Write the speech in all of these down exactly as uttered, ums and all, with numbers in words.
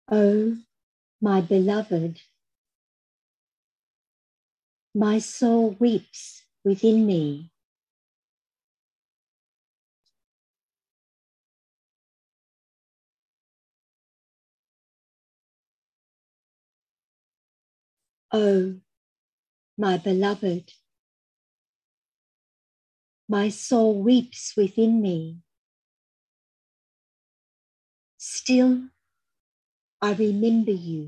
O my beloved, my soul weeps within me. O my beloved, my soul weeps within me. Still, I remember you.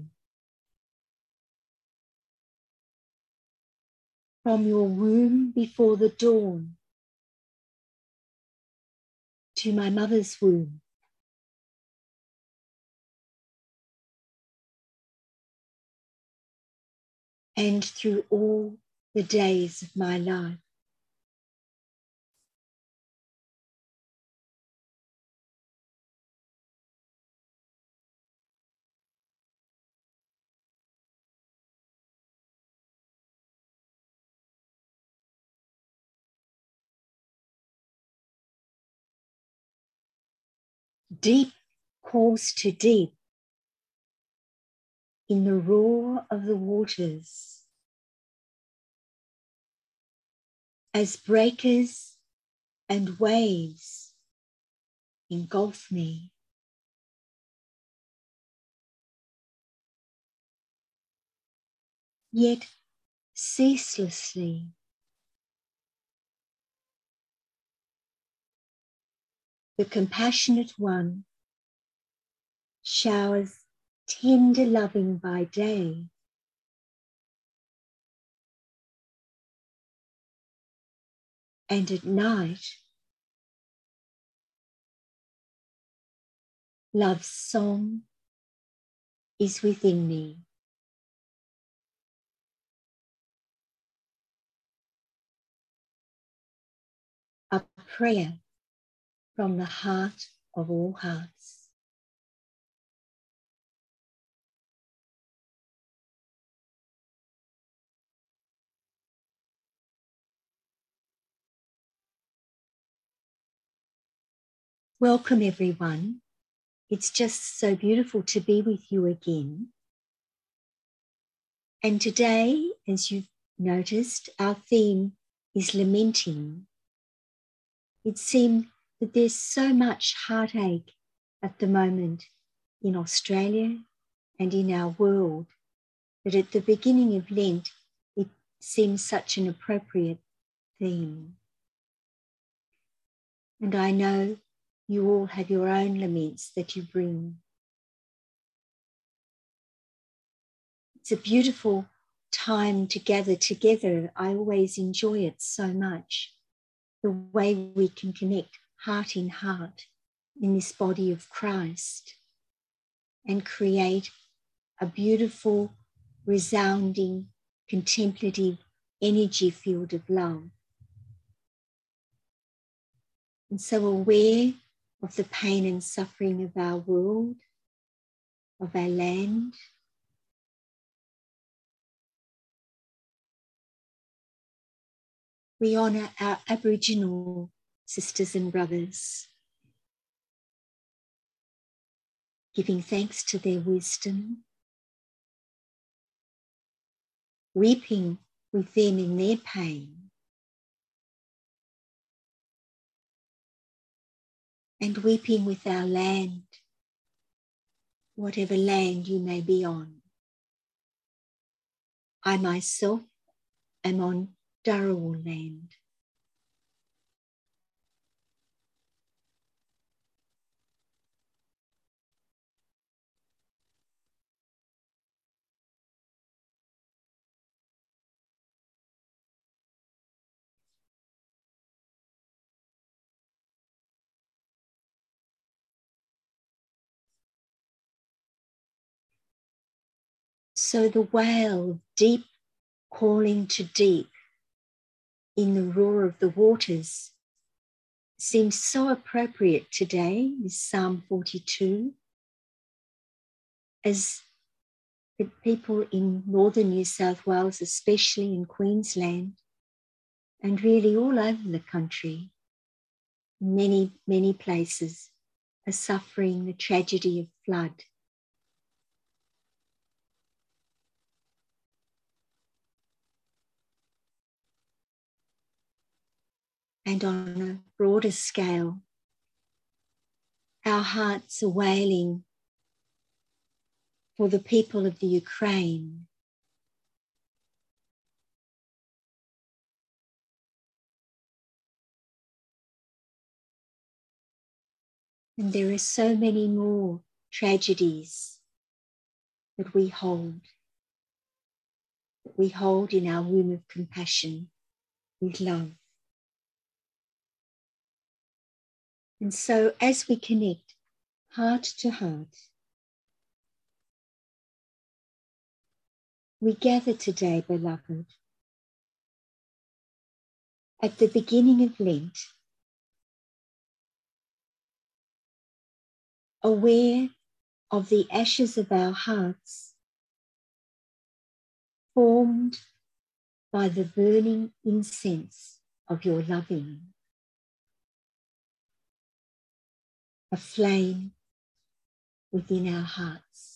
From your womb before the dawn to my mother's womb, and through all the days of my life. Deep calls to deep in the roar of the waters, as breakers and waves engulf me. Yet ceaselessly, the compassionate one showers tender loving by day, and at night, love's song is within me. A prayer from the heart of all hearts. Welcome, everyone. It's just so beautiful to be with you again. And today, as you've noticed, our theme is lamenting. It seemed that there's so much heartache at the moment in Australia and in our world that at the beginning of Lent, it seems such an appropriate theme. And I know you all have your own laments that you bring. It's a beautiful time to gather together. I always enjoy it so much, the way we can connect heart in heart in this body of Christ and create a beautiful, resounding, contemplative energy field of love. And so aware of the pain and suffering of our world, of our land, we honour our Aboriginal sisters and brothers, giving thanks to their wisdom, weeping with them in their pain, and weeping with our land, whatever land you may be on. I myself am on Dharawal land. So the wail of deep calling to deep in the roar of the waters seems so appropriate today with Psalm forty-two, as the people in northern New South Wales, especially in Queensland, and really all over the country, many, many places are suffering the tragedy of flood. And on a broader scale, our hearts are wailing for the people of the Ukraine. And there are so many more tragedies that we hold, that we hold in our womb of compassion with love. And so as we connect heart to heart, we gather today, beloved, at the beginning of Lent, aware of the ashes of our hearts formed by the burning incense of your loving, a flame within our hearts.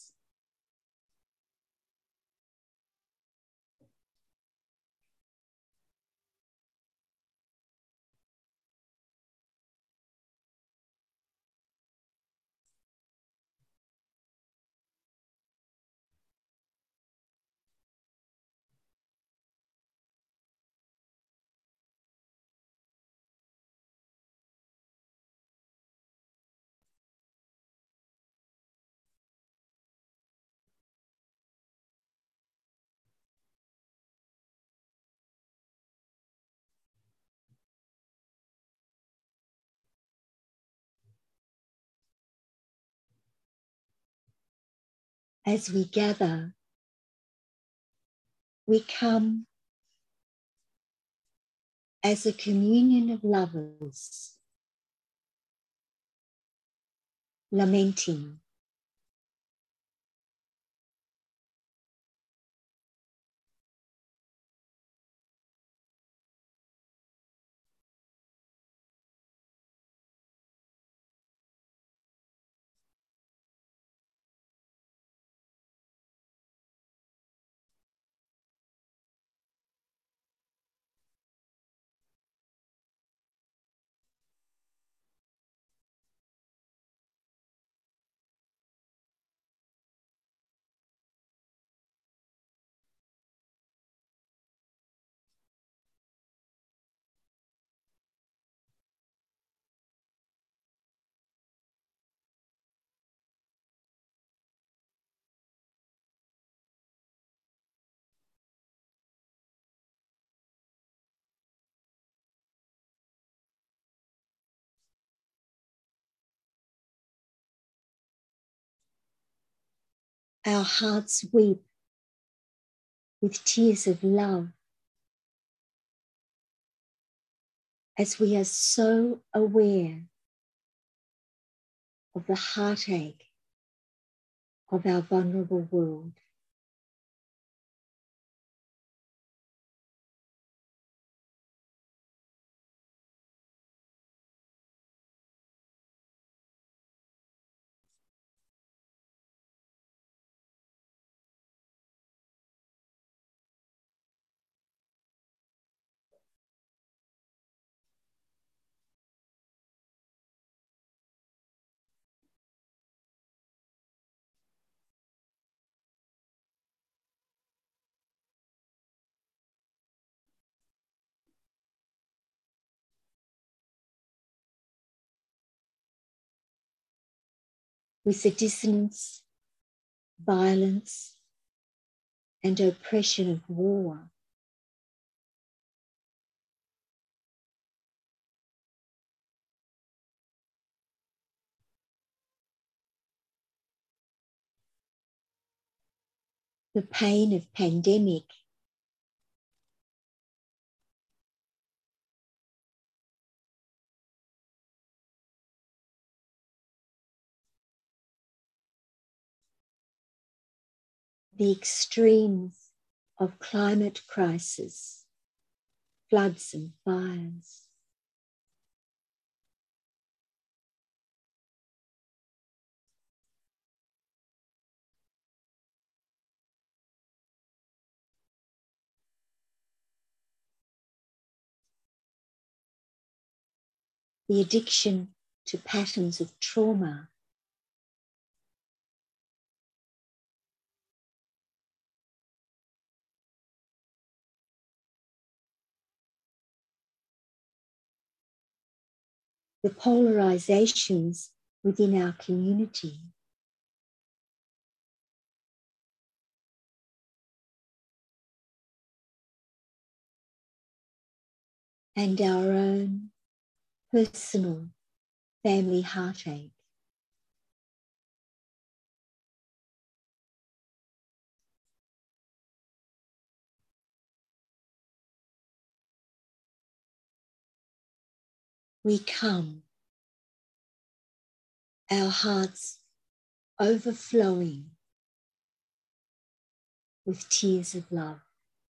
As we gather, we come as a communion of lovers, lamenting, our hearts weep with tears of love as we are so aware of the heartache of our vulnerable world. With the dissonance, violence, and oppression of war, the pain of pandemic, the extremes of climate crisis, floods and fires, the addiction to patterns of trauma, the polarizations within our community, and our own personal family heartache. We come, our hearts overflowing with tears of love.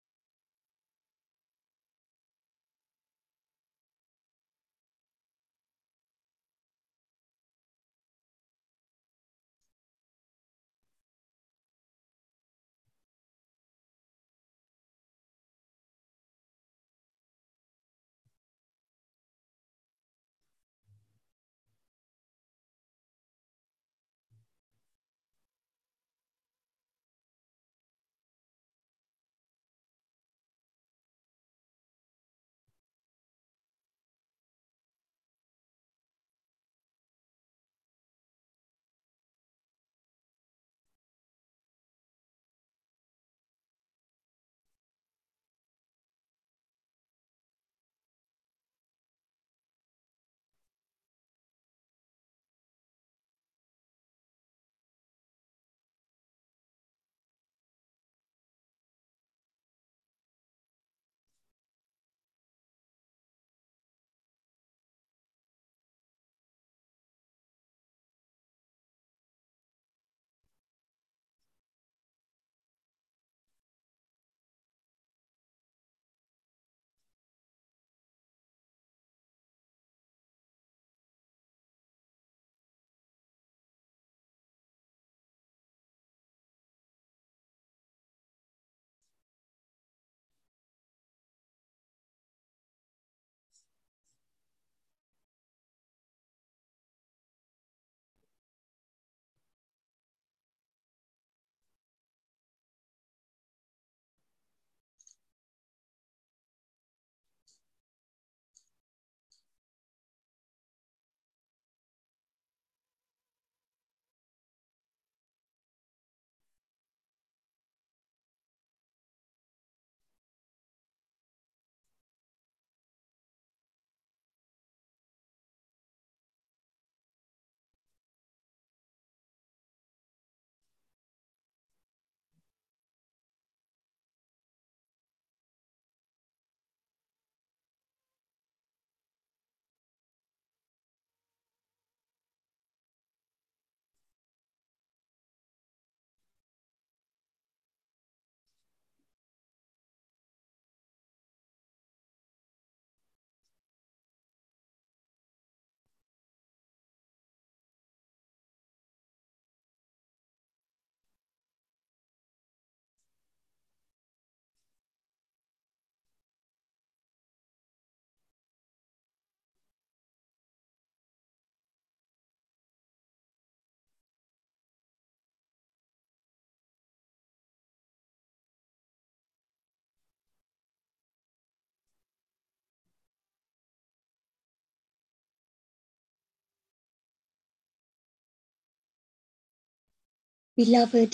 Beloved,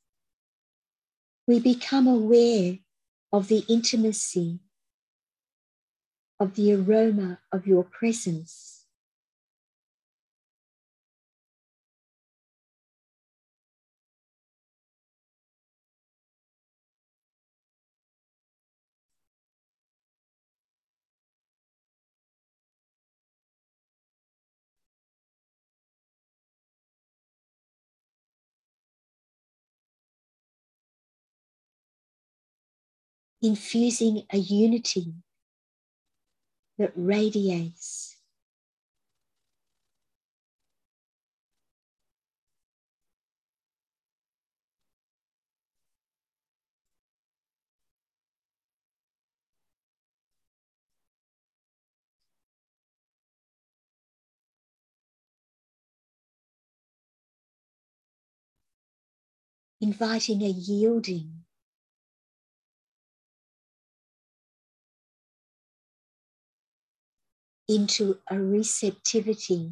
we become aware of the intimacy, of the aroma of your presence. Infusing a unity that radiates. inviting a yielding, into a receptivity,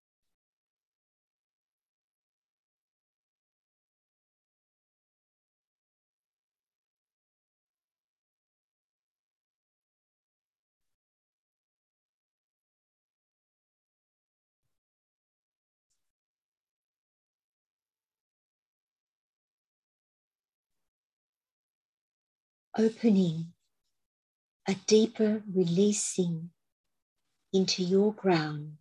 opening a deeper releasing into your ground.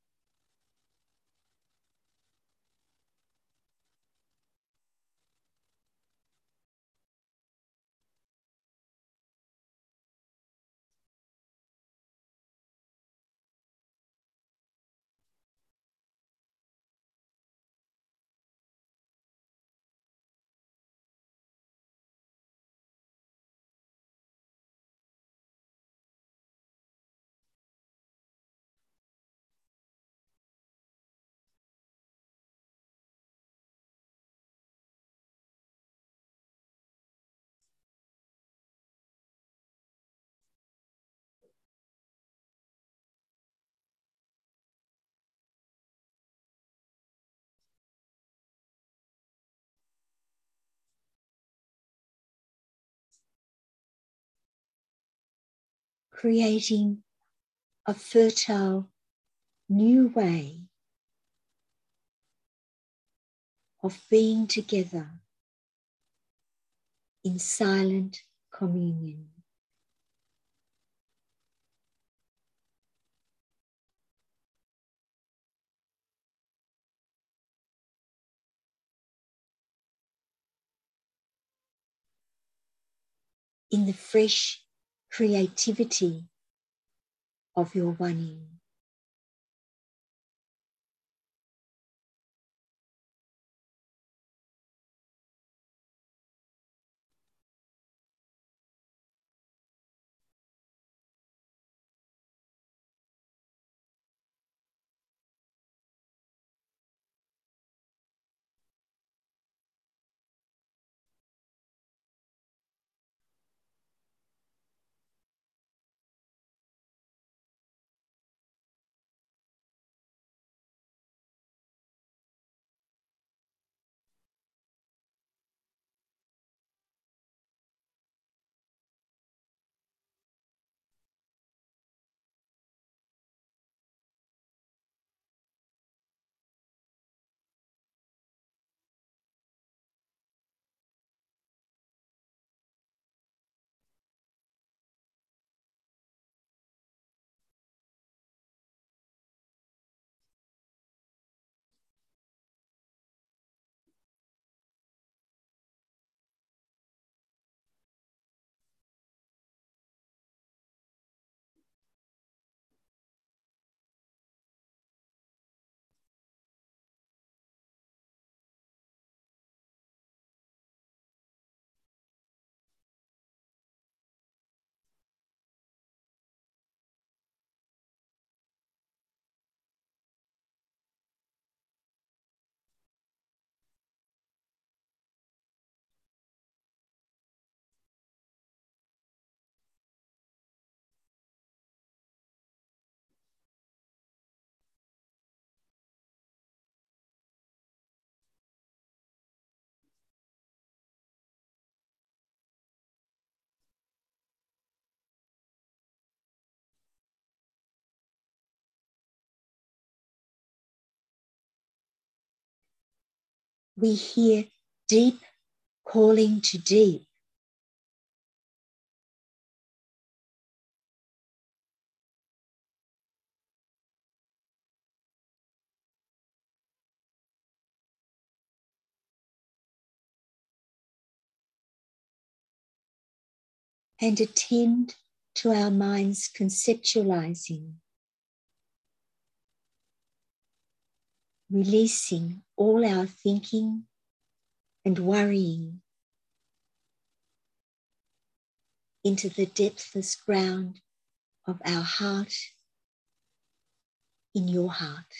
Creating a fertile new way of being together in silent communion. In the fresh creativity of your one-ing. We hear deep calling to deep. And attend to our minds conceptualizing, releasing all our thinking and worrying into the depthless ground of our heart, in your heart.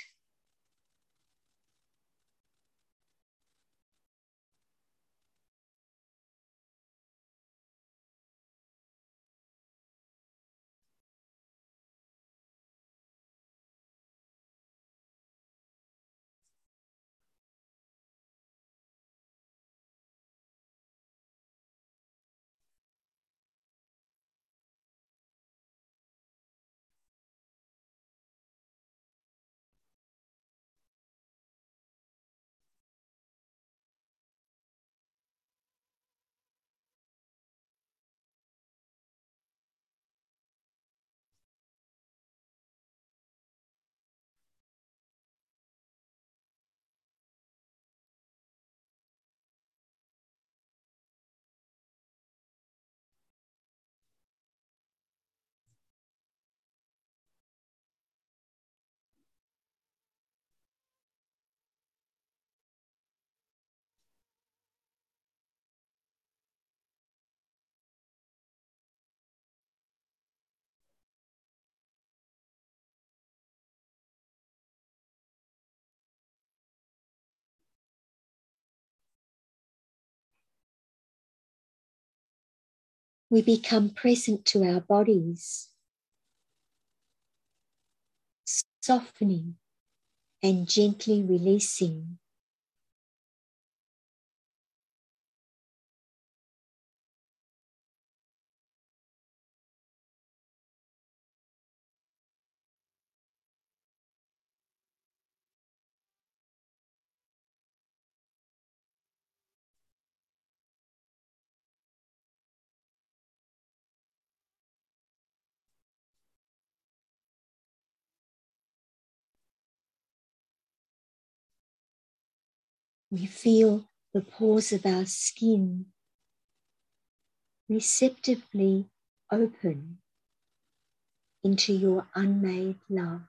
We become present to our bodies, softening and gently releasing. We feel the pores of our skin receptively open into your unmade love.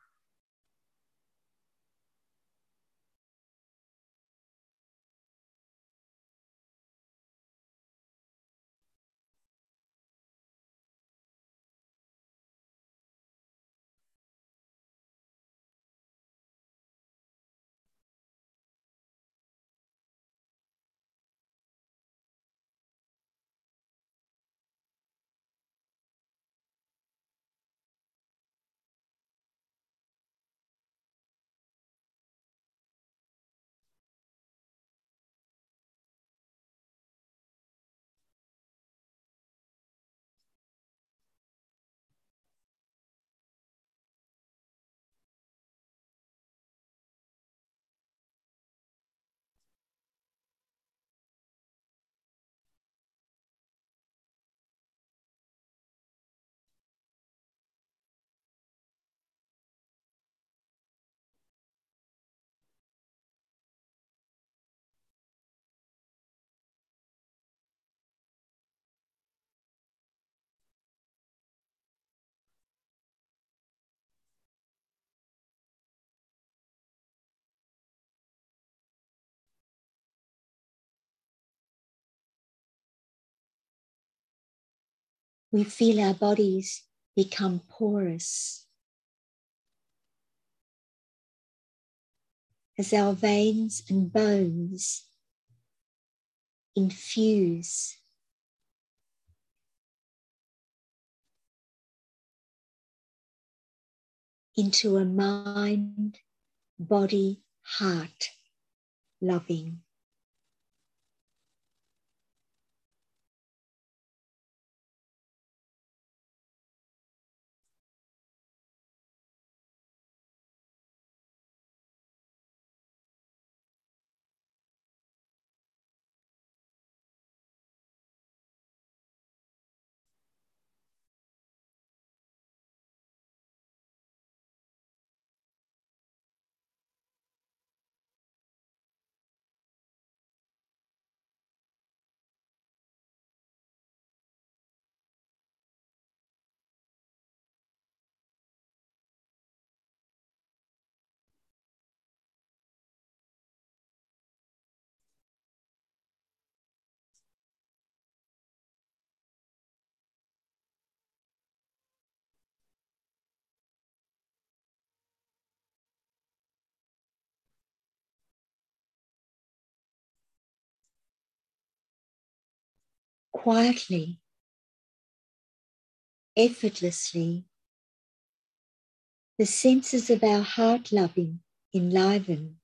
We feel our bodies become porous as our veins and bones infuse into a mind, body, heart loving. Quietly, effortlessly, the senses of our heart loving enliven.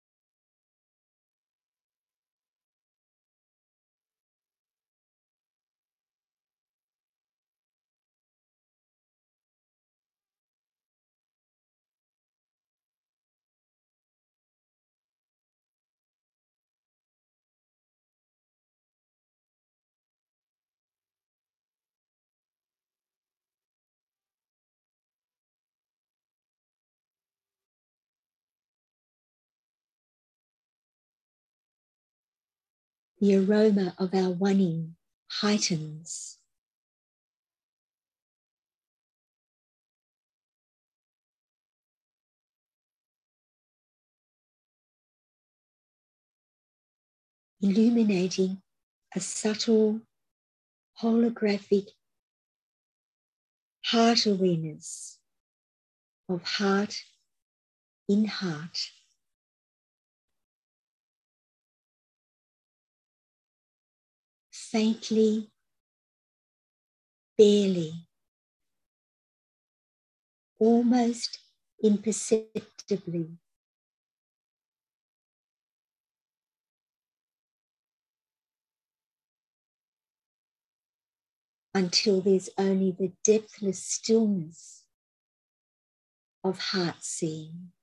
The aroma of our one-ing heightens. Illuminating a subtle holographic heart awareness of heart in heart. Faintly barely, almost imperceptibly. Until there's only the depthless stillness of heart seeing.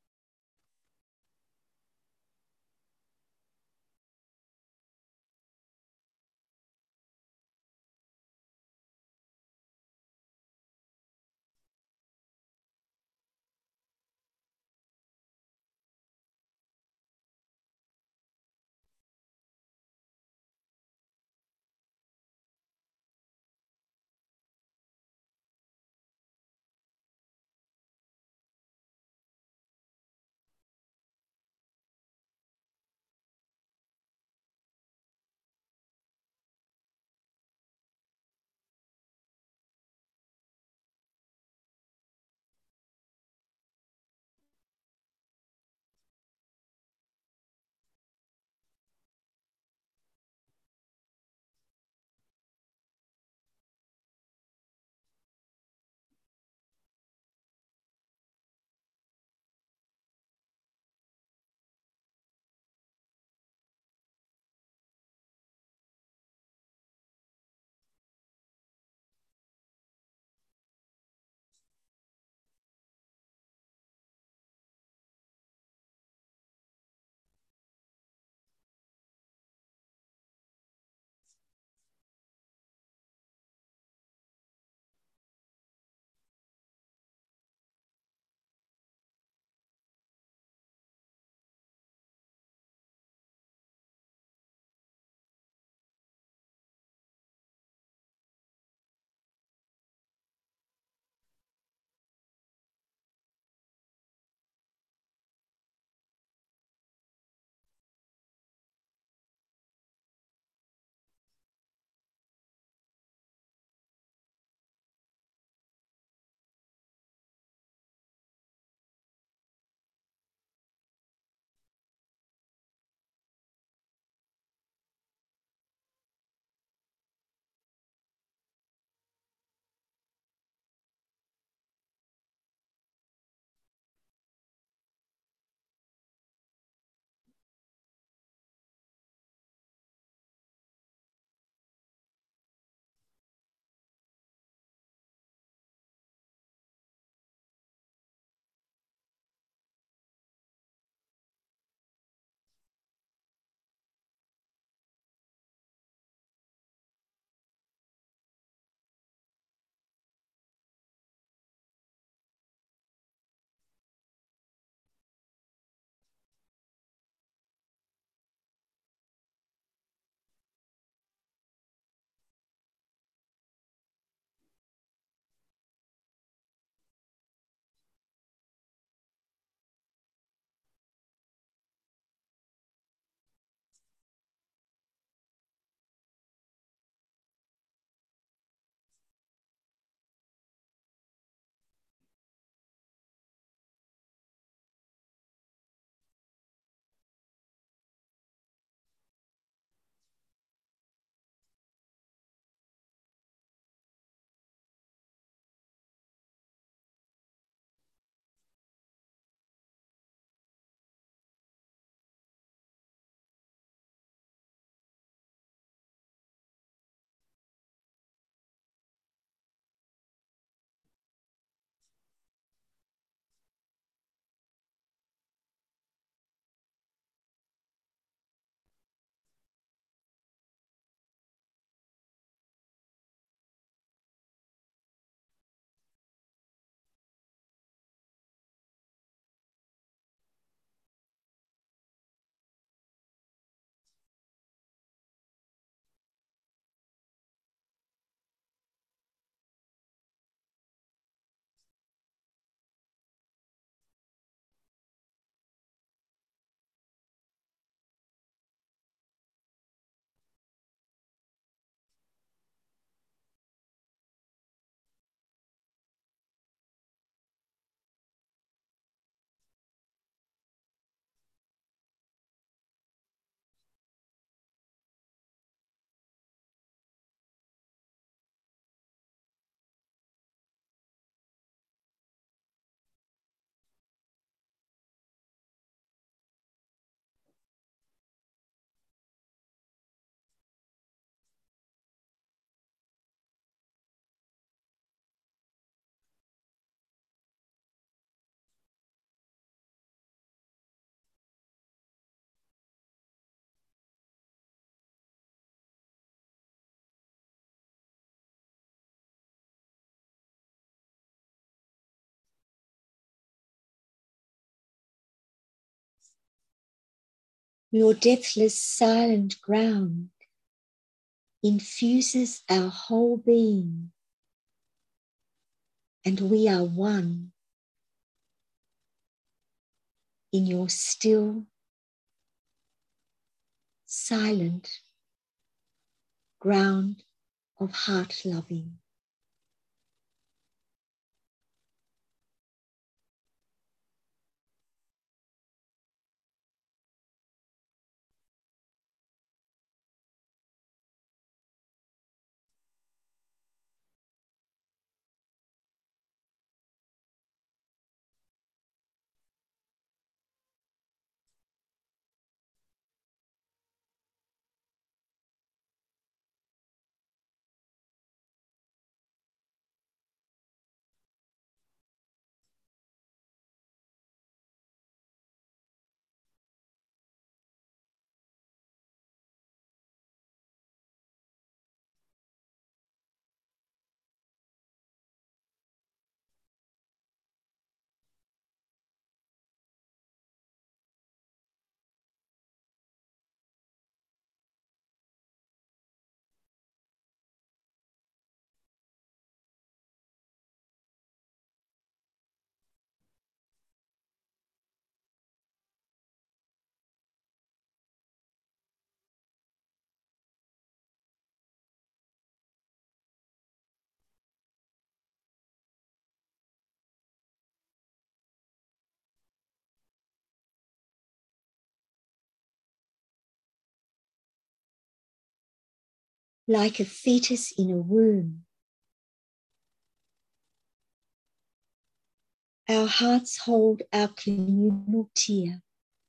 Your depthless silent ground infuses our whole being, and we are one in your still, silent ground of heart loving. Like a fetus in a womb, our hearts hold our communal tear.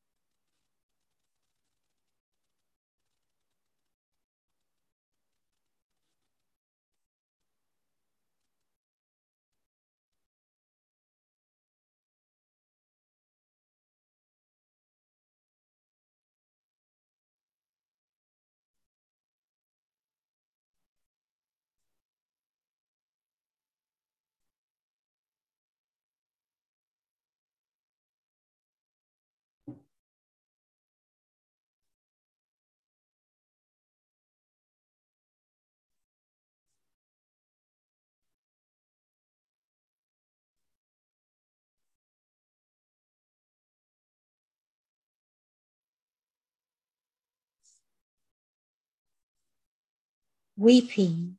Weeping,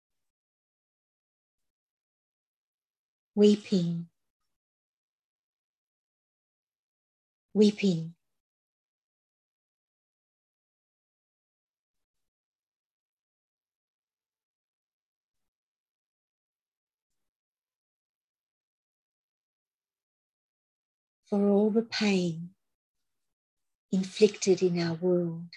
weeping, weeping. For all the pain inflicted in our world.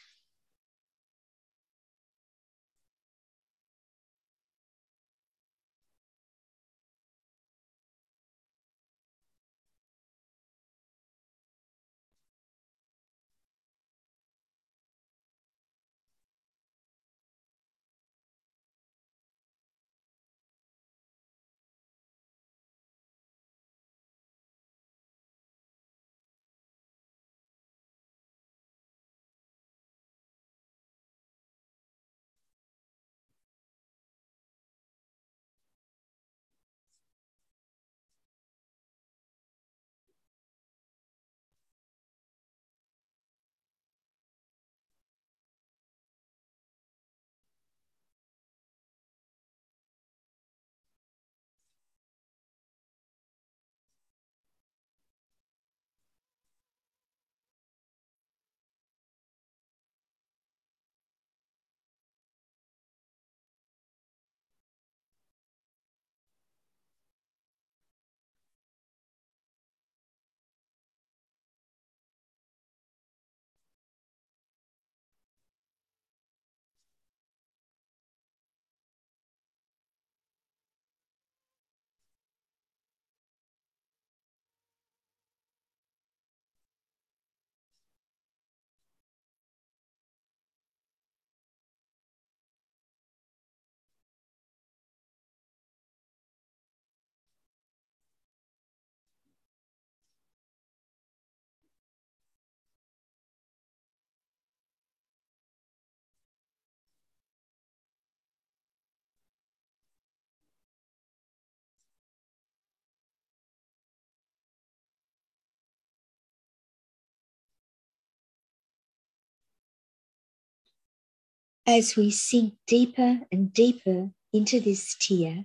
As we sink deeper and deeper into this tear,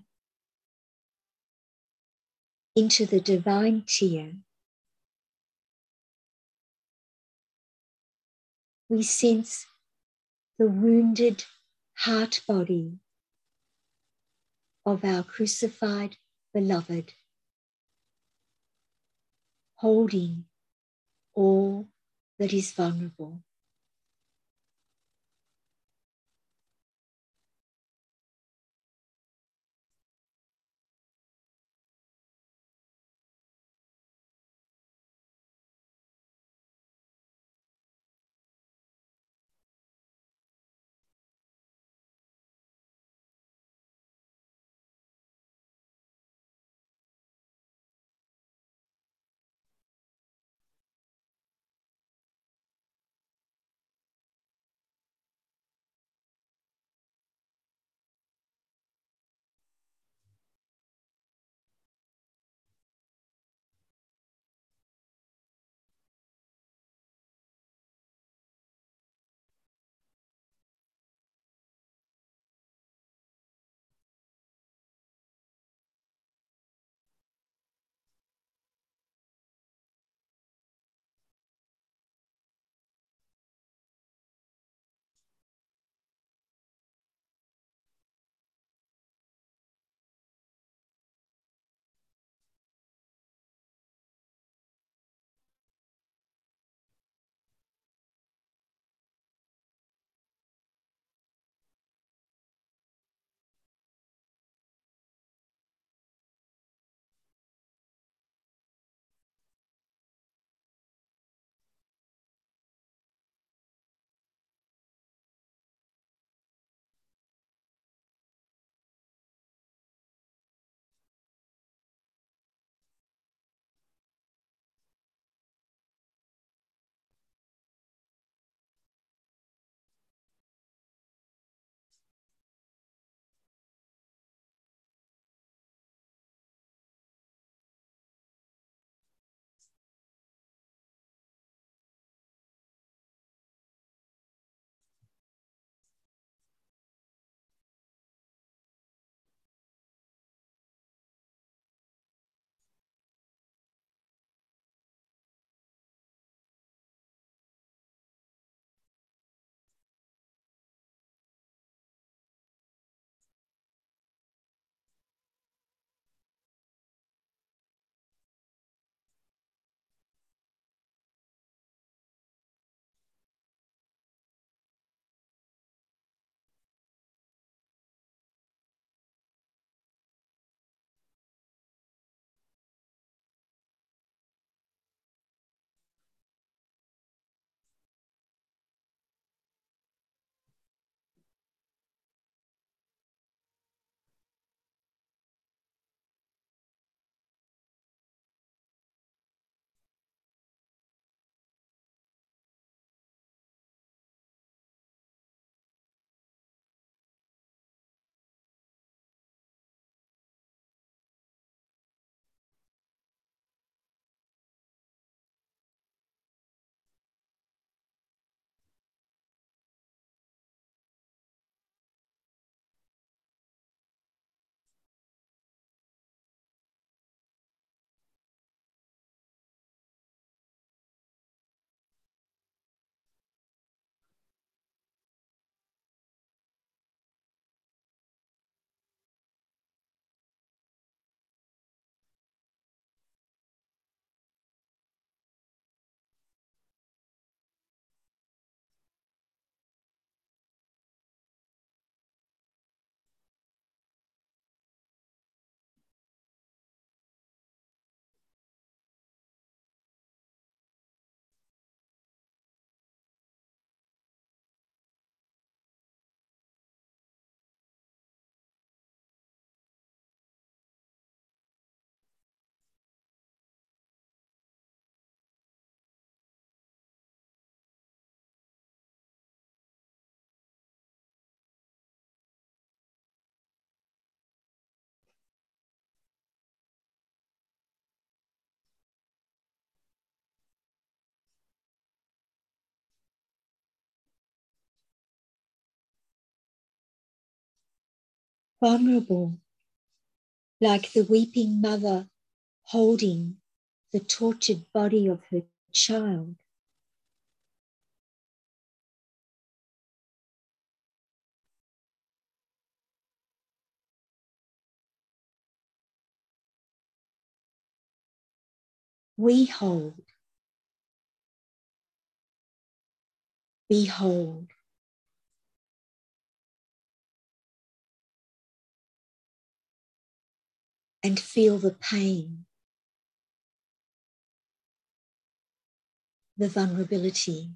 into the divine tear, we sense the wounded heart body of our crucified beloved, holding all that is vulnerable. vulnerable, like the weeping mother holding the tortured body of her child. We hold, behold, and feel the pain, the vulnerability.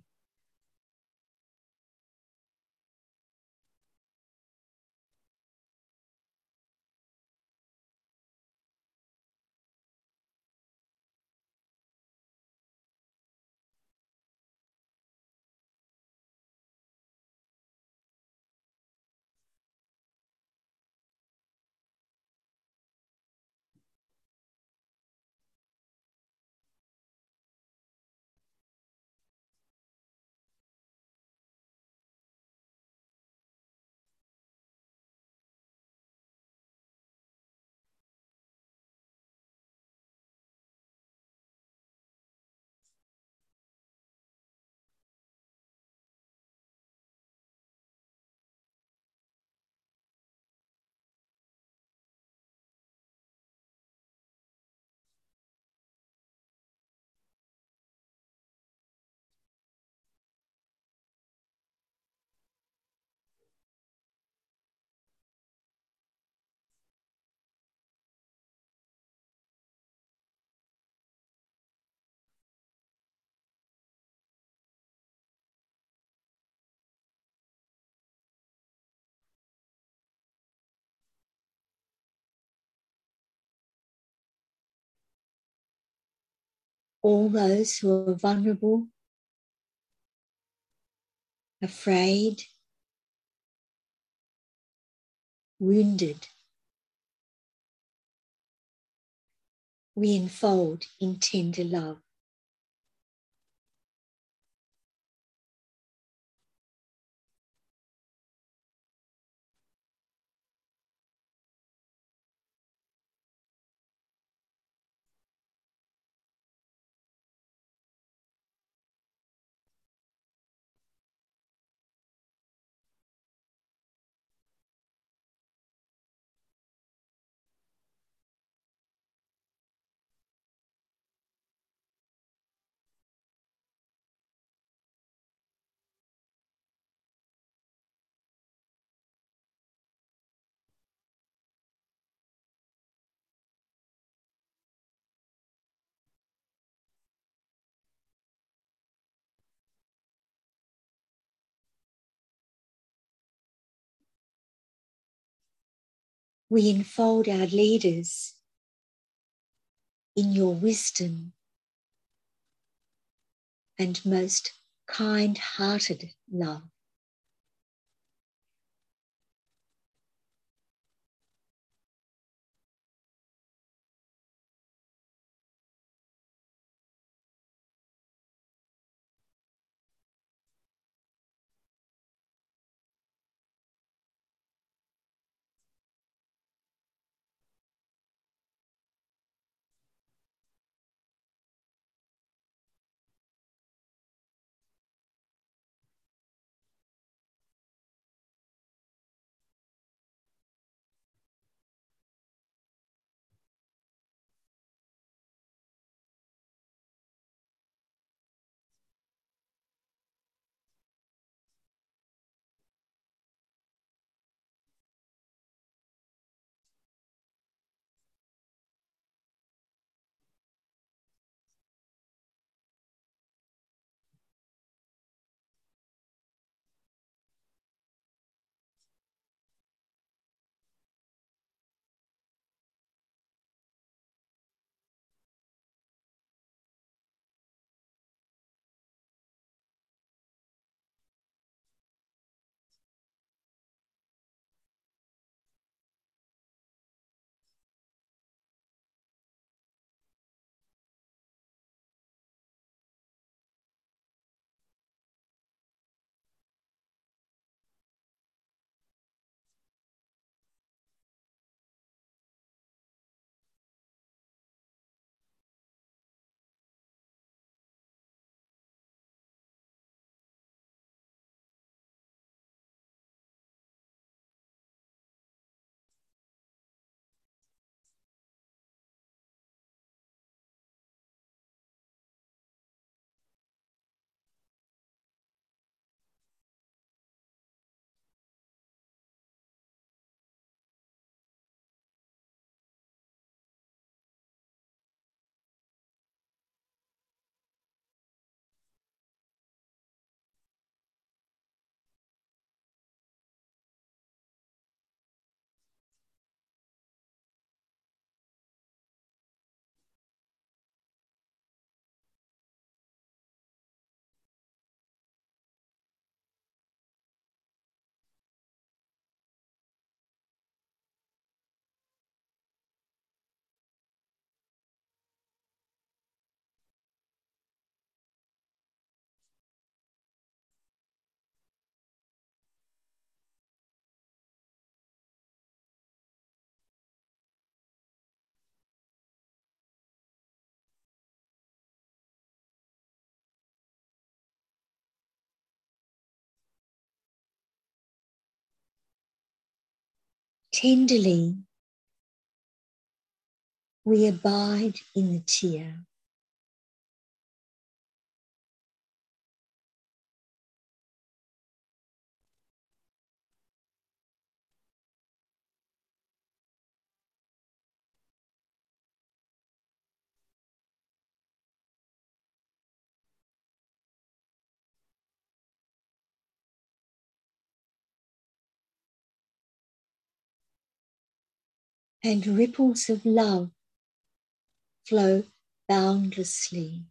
All those who are vulnerable, afraid, wounded, we enfold in tender love. We enfold our leaders in your wisdom and most kind-hearted love. Tenderly, we abide in the tear. And ripples of love flow boundlessly.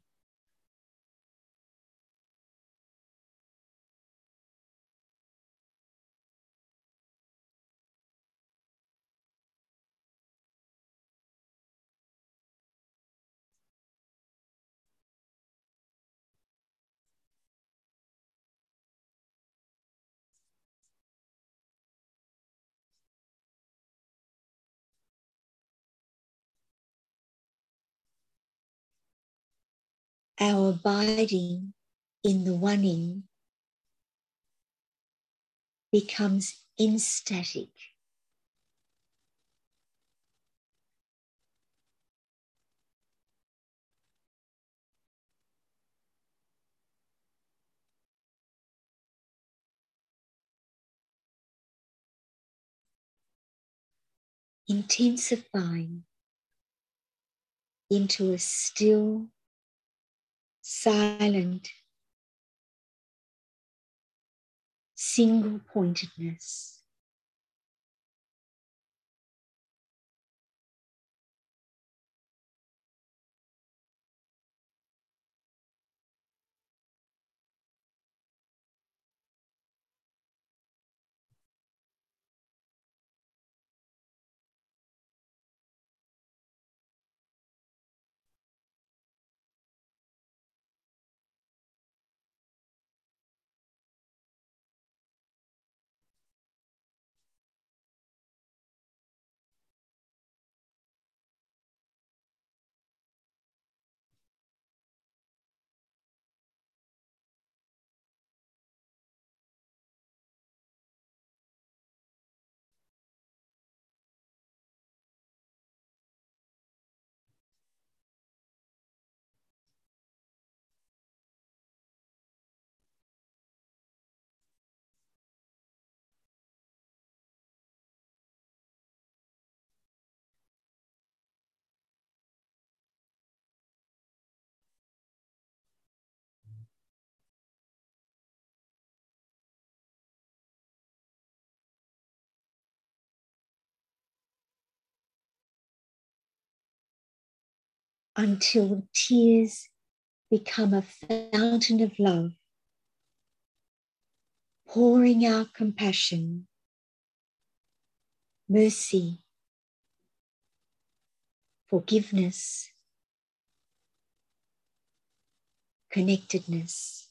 Our abiding in the one-in becomes ecstatic. Intensifying into a still, silent, single-pointedness. Until tears become a fountain of love, pouring out compassion, mercy, forgiveness, connectedness.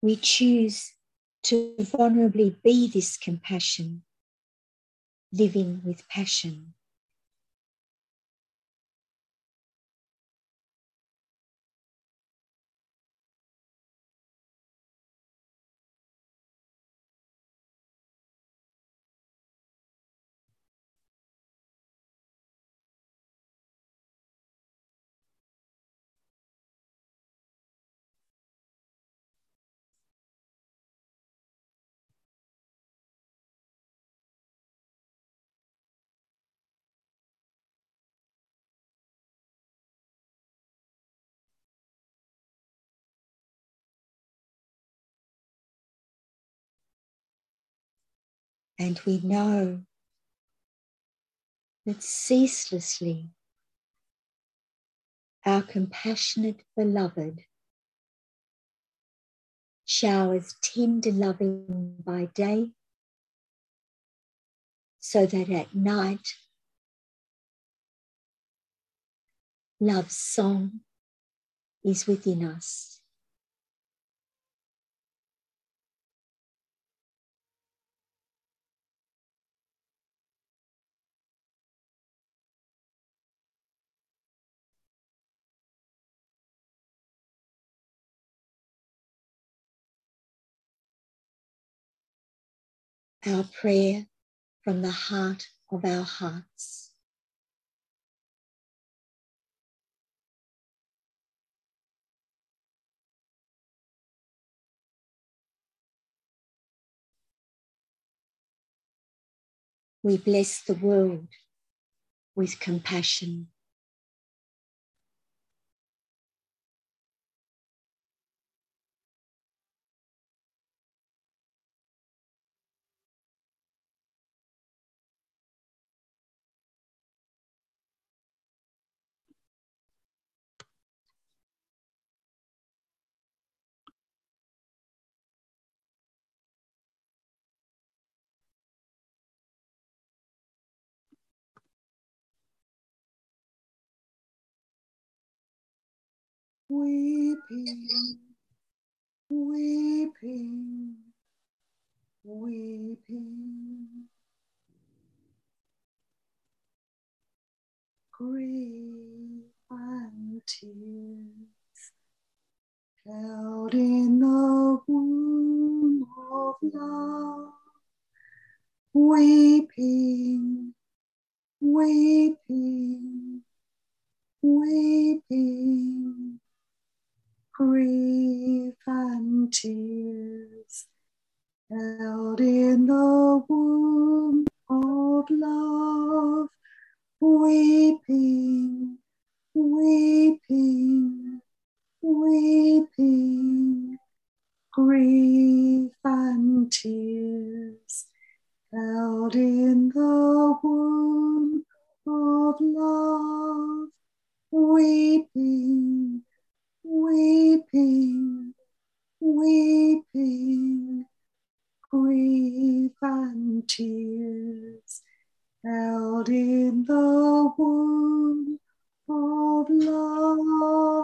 we choose to vulnerably be this compassion, living with passion. And we know that ceaselessly our compassionate beloved showers tender loving by day, so that at night love's song is within us. Our prayer from the heart of our hearts. We bless the world with compassion. Weeping, weeping, weeping, grief and tears, held in the womb of love, weeping, weeping, weeping, grief and tears, held in the womb of love, weeping, weeping, weeping, grief and tears, held in the womb of love, weeping, weeping, weeping, grief and tears, held in the womb of love.